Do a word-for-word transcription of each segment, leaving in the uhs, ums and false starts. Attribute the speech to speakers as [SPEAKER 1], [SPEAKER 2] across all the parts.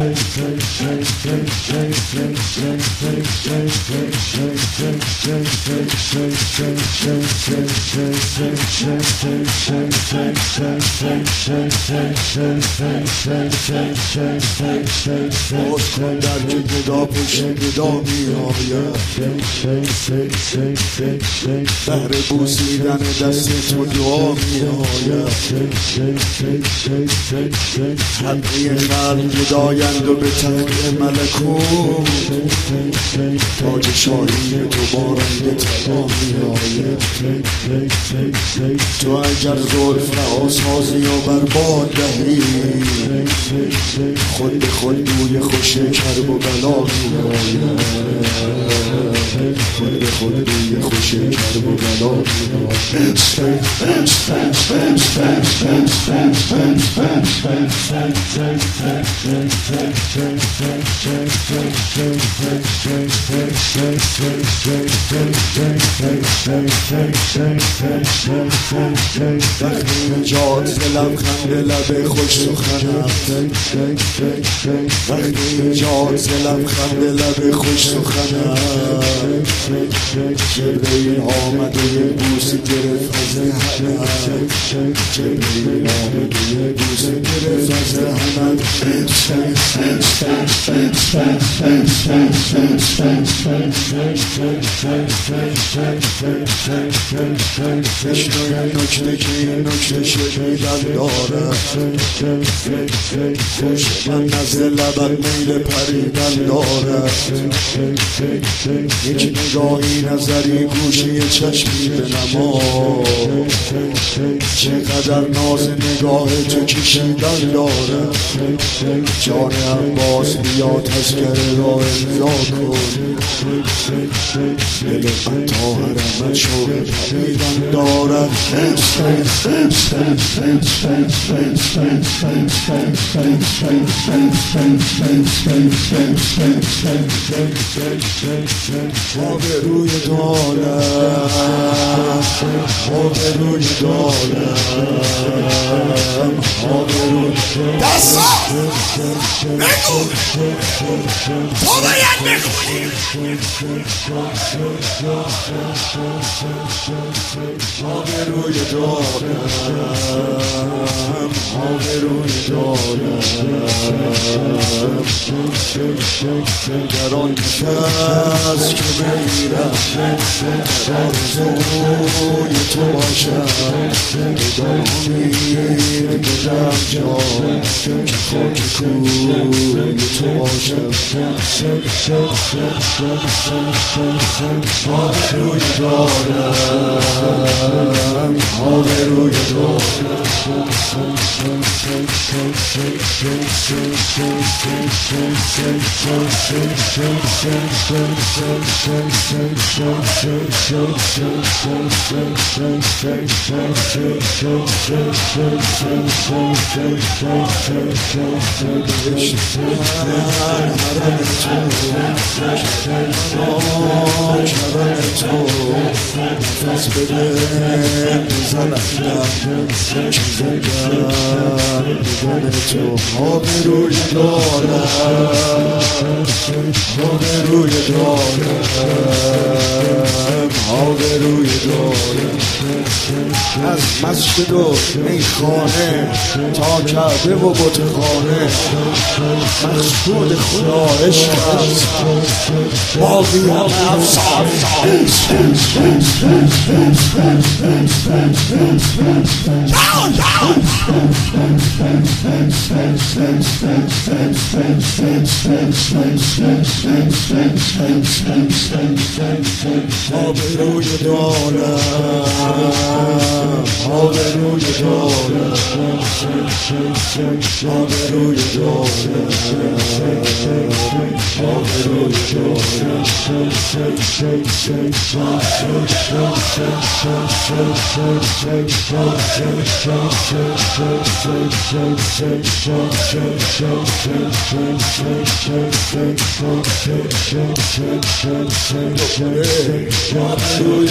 [SPEAKER 1] باز کن در که گدا پشت گدا می آید بهر بوسیدن دست تو دعا می آید حقی خلق گدایند و به تخت ملکوت تاج شاهی تو بارنگ طلا می آید تو اگر زلف رهاسازی و برباد دهی خود به خود بوی خوش کرب و بلا می آید خود به خود بوی خوش کرب و بلا می آید وقتی نجات ز لبخند لب خوش سخنم وقتی نجات ز لبخند لب خوش سخنم جلوه آمد و یه بوس گرفت از دهنم جلوه آمد و یه بوس گرفت از دهنم بشنوی نکته که این نکته شنیدن دارم خوش من نزد لبت میل پریدن دارم یک نگاهی نظری گوشی چشمی به نما چقدر ناز نگاه تو کشیدن دارم جان عباس بیا تذکره را امضا کن دل من تا حرمت شوق پریدن دارد آبروی دارم آبروی دارم آبروی
[SPEAKER 2] دستا بگو تو باید بخونی
[SPEAKER 1] آبروی دارم آبروی دارم در آن کس که بمیرم در آرزوی تو باشم بدان امید بدم جان که خاک کوی تو باشم آبروی دارم آبروی دارم نفس بده بزنم چیزم بدن تو آبروی دارم آبروی دارم آبروی دارم از مسجد و میخانه تا کعبه و بتخانه مقصود خدا عشق است باقی همه افسانه آبروی دارم آبروی دارم آبروی دارم آبروی دارم آبروی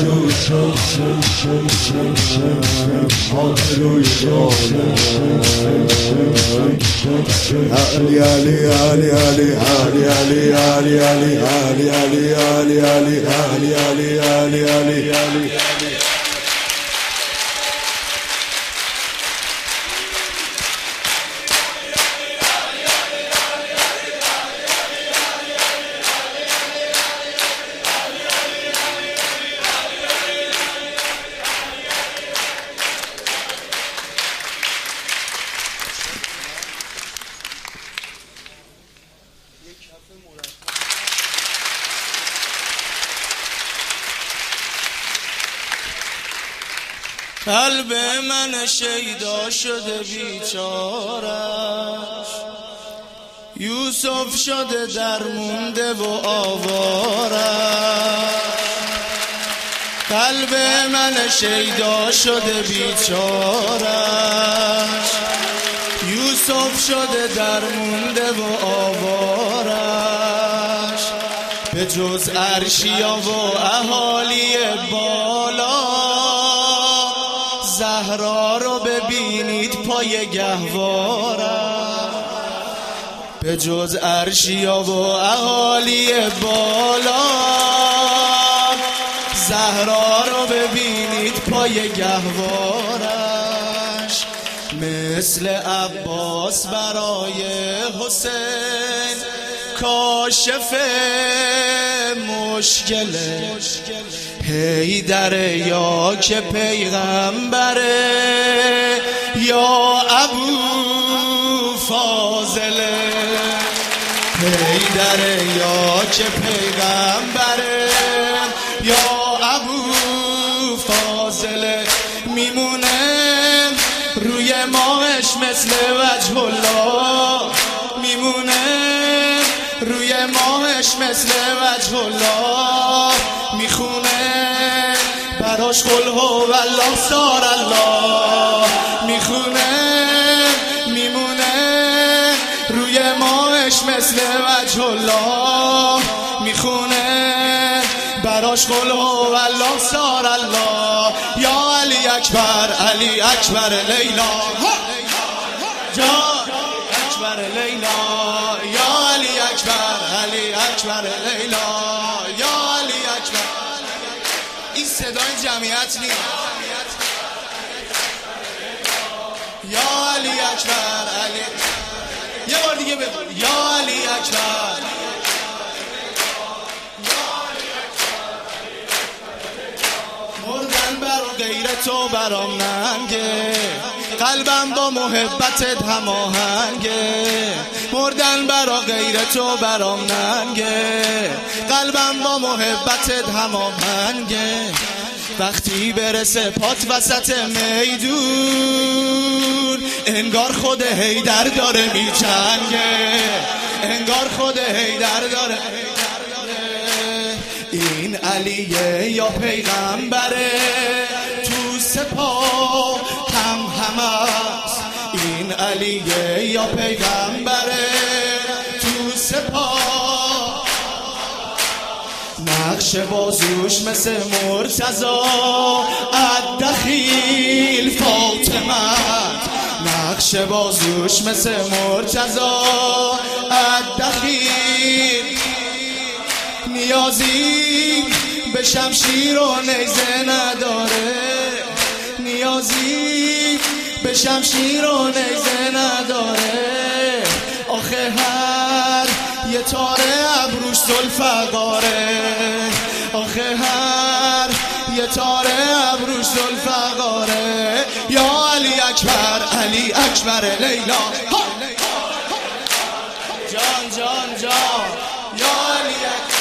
[SPEAKER 1] دارم آبروی دارم Ali Ali Ali Ali Ali Ali Ali Ali Ali Ali Ali Ali Ali Ali Ali Ali Ali
[SPEAKER 3] قلب من شیدا شده بیچارش، یوسف شده درمونده و آوارش. قلب من شیدا شده بیچارش، یوسف شده درمونده و آوارش. به جز عرشیا و اهالی بالا، زهرا رو ببینید پای گهوارم. به جز عرشیا و اهالی بالا، زهرا رو ببینید پای گهوارش. مثل عباس برای حسین کاشف مشکله، حیدره یا که پیغمبره یا ابو فاضله. حیدره یا که پیغمبره یا ابو فاضله. میمونه روی ماهش مثل وجه الله، میمونه روی ماهش مثل وجه الله. میخونه براش قل هوالله سار الله، میخونه میمونه روی ماهش مثل وجه الله. میخونه براش قل هوالله سار الله. یا علی اکبر علی اکبر لیلا، جان اکبر لیلا. یا علی اکبر علی اکبر لیلا، یا علی اکبر. این صدای جمعیت نیست. یا علی اکبر علی. یه بار دیگه بگو یا علی اکبر. مردن برا غیر تو برام ننگه، قلبم با محبتت هماهنگه. مردن برا غیر تو برام ننگه، قلبم با محبتت هماهنگه. وقتی برسه پات وسط میدون، انگار خود حیدر داره میجنگه، انگار خود حیدر داره. این علیه یا پیغمبره، تو سپاه هم هم است. این علیه یا پیغمبره، تو سپاه. نقش بازوش مثل مرتضی الدخیل فاطمه، نقش بازوش مثل مرتضی الدخیل. نیازی به شمشیر و نیزه نداره، نیازی به شمشیر و نیزه نداره. آخه هر یه تاره ابروش ذوالفقاره، آخه هر یه تاره ابروش ذوالفقاره. یا علی اکبر علی اکبر لیلا، جان جان جان. یا علی اکبر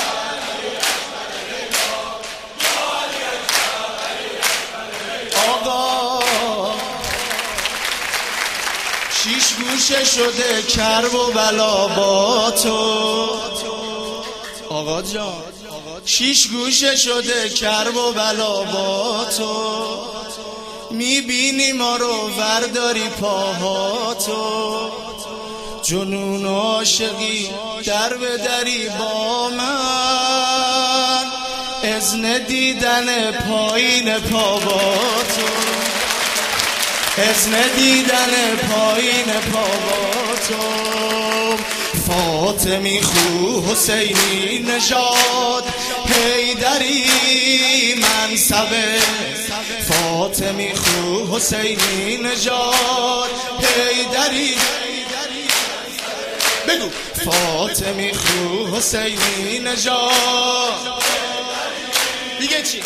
[SPEAKER 3] شیش گوشه شده کرب و بلا با تو. آقا جان شیش گوشه شده کرب و بلا با تو. میبینی ما رو ورداری پاهاتو، جنون عاشقی در به دری با من. اذن دیدن پایین پا با تو، اذن دیدن پایین پا با تو. فاطمی خو حسینی نژاد حیدری منصب فاطمی خو حسینی نژاد حیدری بگو فاطمی خو حسینی نژاد دیگه چی؟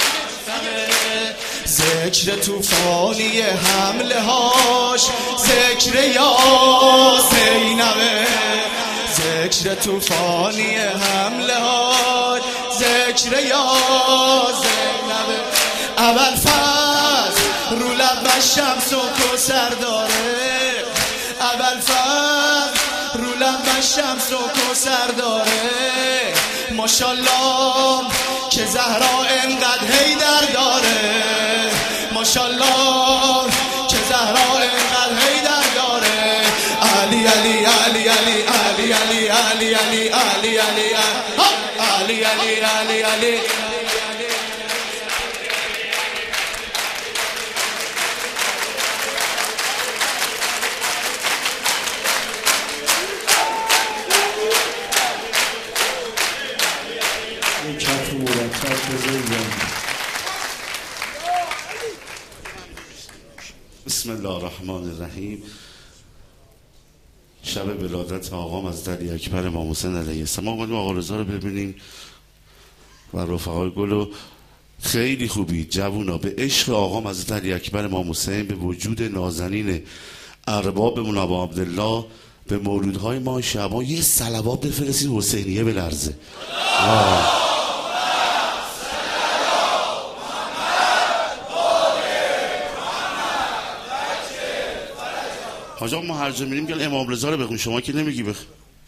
[SPEAKER 3] ذکر توفانی حمله هاش ذکر یا زینبه ذکر توفانی حمله هاش ذکر یا زینبه اول فضل رو لب شمس و کوثر داره اول فضل رو لب شمس و کوثر داره ماشالله که زهرا انقدر حیدر داره ماشالله که زهرا انقدر حیدر داره علی علی علی علی علی علی علی علی علی علی علی علی علی علی
[SPEAKER 4] بسم الله الرحمن الرحیم. شب ولادت آقام از علی اکبر امام حسین علیه السلام اومدیم آقا رضا رو ببینیم و رفقای گل. خیلی خوبی جوونا به عشق آقام از علی اکبر امام حسین، به وجود نازنین ارباب منابا عبدالله، به مولودهای ما شبا یه صلوات بفرستید حسینیه به لرزه. آه. حاج آقا ما هر جا میریم گل امام رضا رو بخون، شما که نمیگی بخ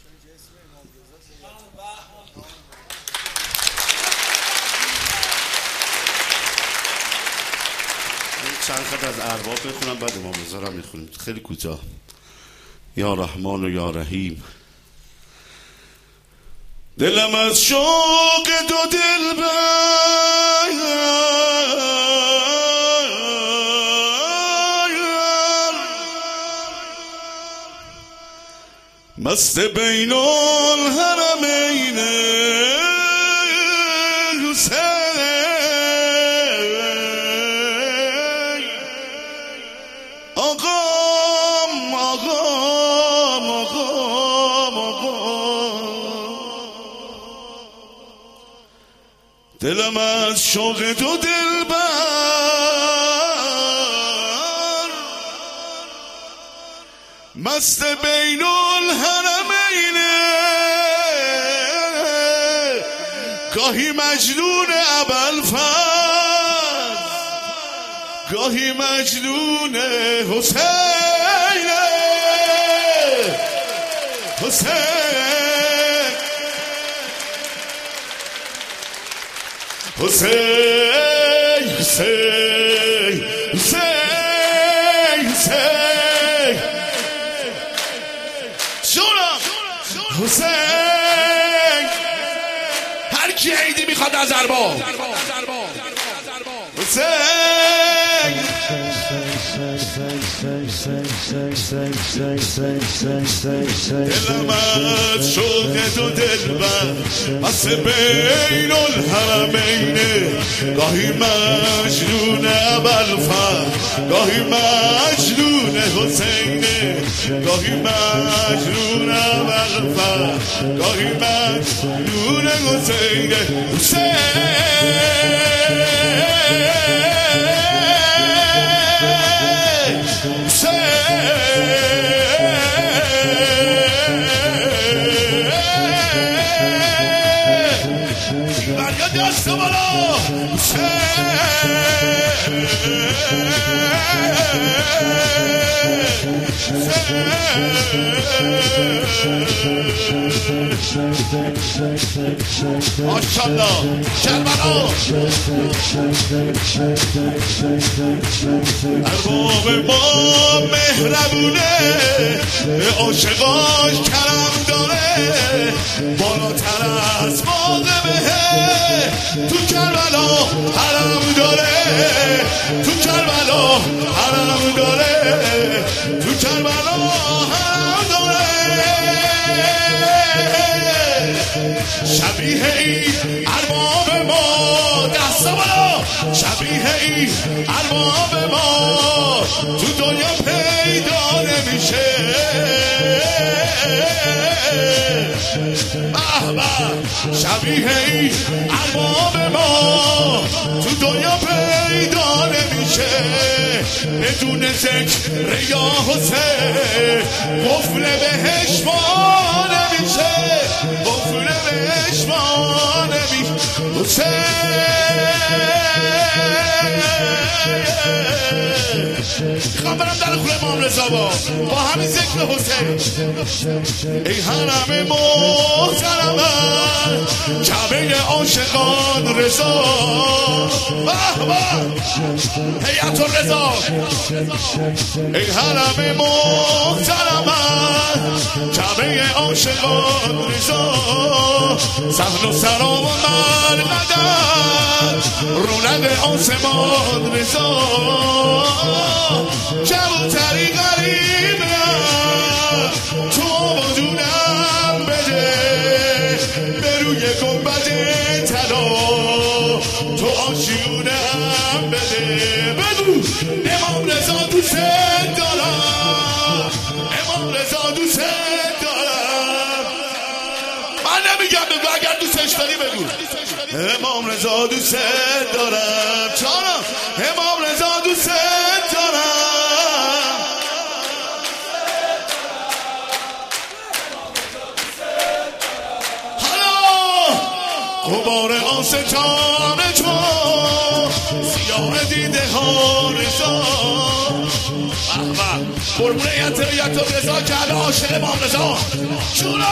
[SPEAKER 4] چند خط از ارباب بخونم بعد امام رضا رو میخونیم خیلی کوتاه. یا رحمان و یا رحیم. دلم از شوق دو دل مست بین الحرمین حسین آقام آقام آقام آقام دلم از شوق دو دلبر مست بین الحرمین گاهی مجنون ابوالفضل گاهی مجنون حسین حسین حسین حسین حسین حسین حسین هر کی عیدی میخواد از ارباب حسین دلم از شوق دو دلبر مست بین الحرمین گاهی مجنون ابوالفضل گاهی مجنون حسین گاهی مجنون ابوالفضل گاهی مجنون حسین حسین فریاد دست بالا ماشاءالله کربلا ارباب ما مهربونه به عاشقاش کرم داره بالاتر از باغ بهه تو کربلا حرم داره تو کربلا حرم داره تو کربلا حرم داره
[SPEAKER 3] شبیه این ارباب ما دستا بالا شبیه این ارباب ما تو دنیا پیدا نمیشه شبیه این ارباب ما تو دنیا پیدا نمیشه بدون ذکر یا حسین قفل بهش ما نمیشه قفل بهش ما نمیشه حسین میخوام برم در خونه امام رضا با با همین ذکر حسین ای حرم محترمم کعبه عاشقان رضا واه واه هیئت الرضا ای حرم محترمم کعبه عاشقان رضا صحن و سرا و مرقدر رونق آسمان رضا کبوتری غریبم تو وجودم بده به روی گنبد طلا تو آشیونم بده بگو امام رضا دوست دارم امام رضا دوست دارم من نمیگم بگو اگر دوستش داری بگو امام رضا دوست دارم چارم امام رضا دوست دارم حالا غبار آستان تو سیاه دیده ها رضا قربونه یتریت و رضا کرده عاشق امام رضا شورا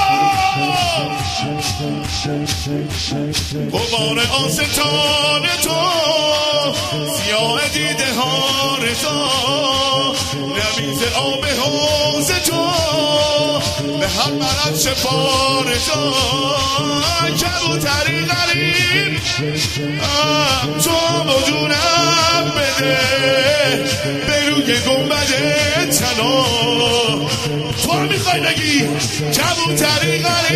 [SPEAKER 3] غبار آستان تو سیاه دیده ها رضا نمیز آب حوض تو به هر مرض شفا رضا کبوتری غریب تو بدونم بده به روی گنبد طلا تو هم میخوای بگی کبوتری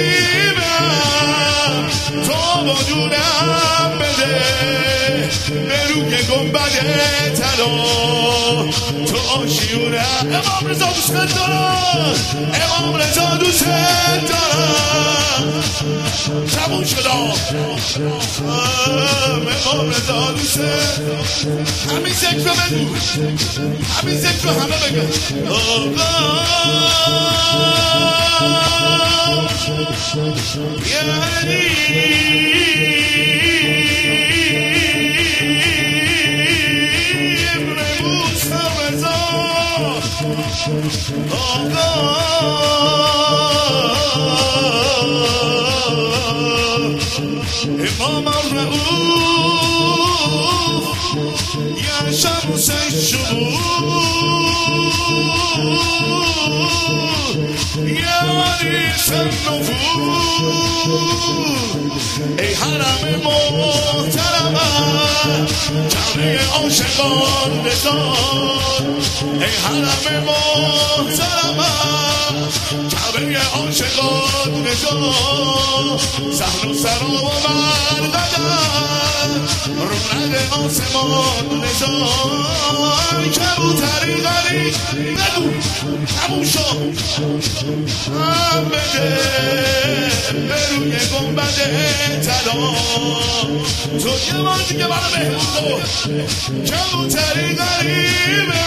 [SPEAKER 3] غریبم تو بدونم بده به روی گنبد طلا تو آشیونم امام رضا دوست دارم امام رضا دوست دارم تموم شدم امام رضا دوست همین ذکر رو بگو همین ذکر رو همه بگو یعنی ابن موسی رضا امام الرؤوف یا شمس الشهور یا ریس النفوس ای حرم محترمم کعبه عاشقان رضا ای حرم محترمم کعبه عاشقان رضا صحن و سرا و مرقدر رونق آسمان رضا کبوتری غریب بگو همون شد هم بده به روی گنبد طلا تو یه بار دیگه برای مهمون کن کبوتری غریبه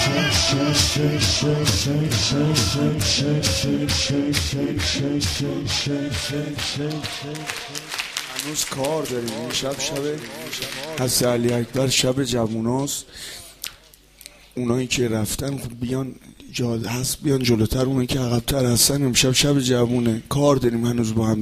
[SPEAKER 1] هنوز کار داریم این شب شب حضرت علی اکبر شب جووناست اونایی که رفتن خب بیان جا هست بیان جلوتر اونایی که عقب‌تر هستن امشب شب جوونه کار داریم هنوز با هم